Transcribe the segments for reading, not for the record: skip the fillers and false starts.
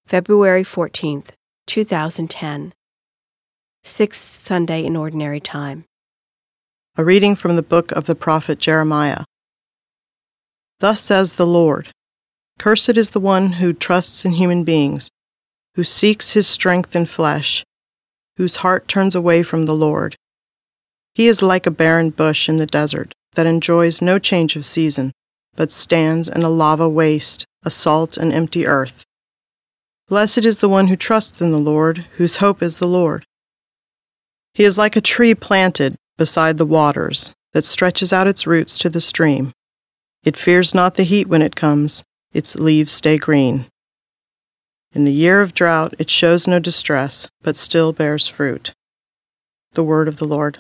February 14th, 2010. Sixth Sunday in Ordinary Time. A reading from the book of the prophet Jeremiah. Thus says the Lord, Cursed is the one who trusts in human beings, who seeks his strength in flesh, whose heart turns away from the Lord. He is like a barren bush in the desert that enjoys no change of season, but stands in a lava waste, a salt and empty earth. Blessed is the one who trusts in the Lord, whose hope is the Lord. He is like a tree planted beside the waters, that stretches out its roots to the stream. It fears not the heat when it comes, its leaves stay green. In the year of drought it shows no distress, but still bears fruit. The word of the Lord.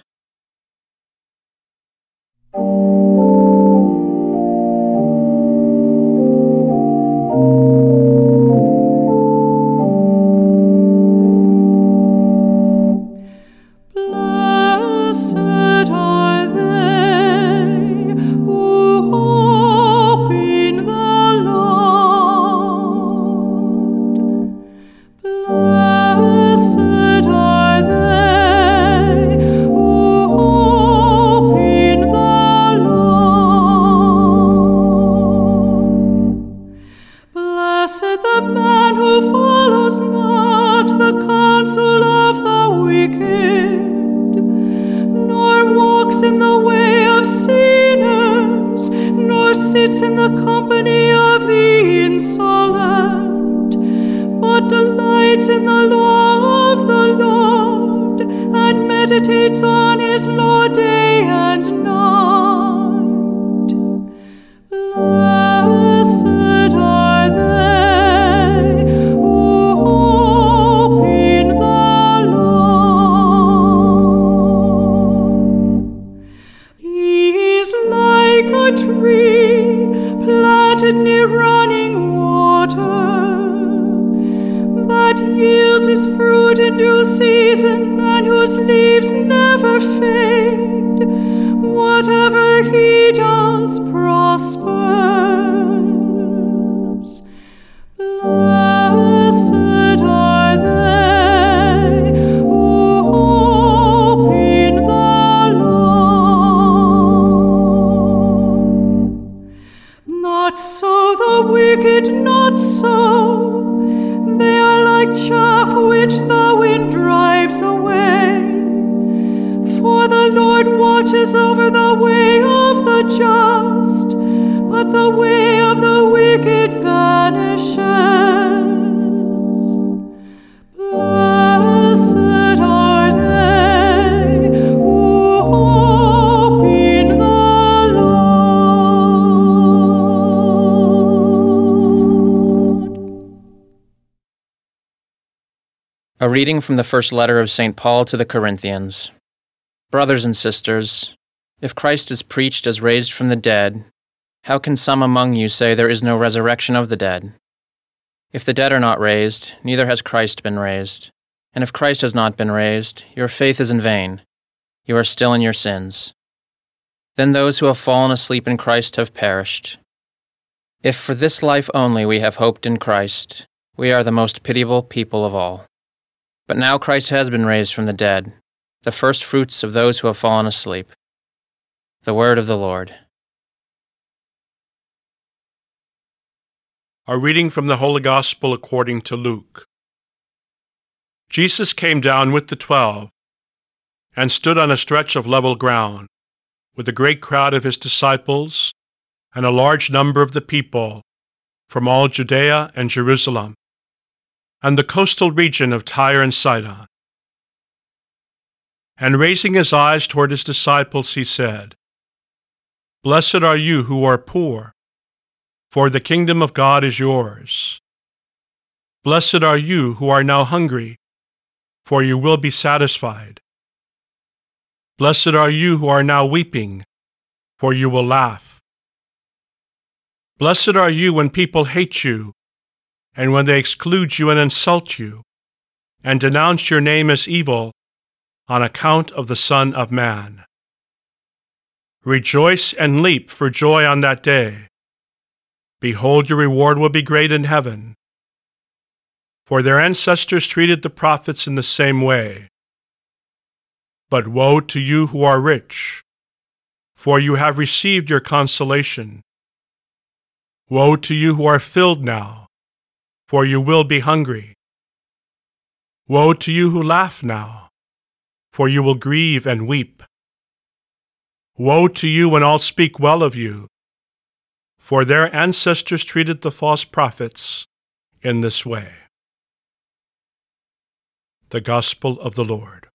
Sits in the company of the insolent, but delights in the law of the Lord, and meditates on his law day and night. Blessed are they who hope in the Lord. He is like a tree planted near running water, that yields its fruit in due season, and whose leaves never fade. Whatever he does prospers. Blessed are they who hope in the Lord. Not so the wicked, not so. They are like chaff which the wind drives away. For the Lord watches over the way of the just, but the way of the wicked vanishes. Blessed are they who hope in the A reading from the first letter of St. Paul to the Corinthians. Brothers and sisters, if Christ is preached as raised from the dead, how can some among you say there is no resurrection of the dead? If the dead are not raised, neither has Christ been raised. And if Christ has not been raised, your faith is in vain. You are still in your sins. Then those who have fallen asleep in Christ have perished. If for this life only we have hoped in Christ, we are the most pitiable people of all. But now Christ has been raised from the dead, the first fruits of those who have fallen asleep. The word of the Lord. A reading from the Holy Gospel according to Luke. Jesus came down with the 12 and stood on a stretch of level ground with a great crowd of his disciples and a large number of the people from all Judea and Jerusalem and the coastal region of Tyre and Sidon. And raising his eyes toward his disciples, he said, Blessed are you who are poor, for the kingdom of God is yours. Blessed are you who are now hungry, for you will be satisfied. Blessed are you who are now weeping, for you will laugh. Blessed are you when people hate you, and when they exclude you and insult you, and denounce your name as evil on account of the Son of Man. Rejoice and leap for joy on that day. Behold, your reward will be great in heaven. for their ancestors treated the prophets in the same way. But woe to you who are rich, for you have received your consolation. Woe to you who are filled now, for you will be hungry. Woe to you who laugh now, for you will grieve and weep. Woe to you when all speak well of you, for their ancestors treated the false prophets in this way. The Gospel of the Lord.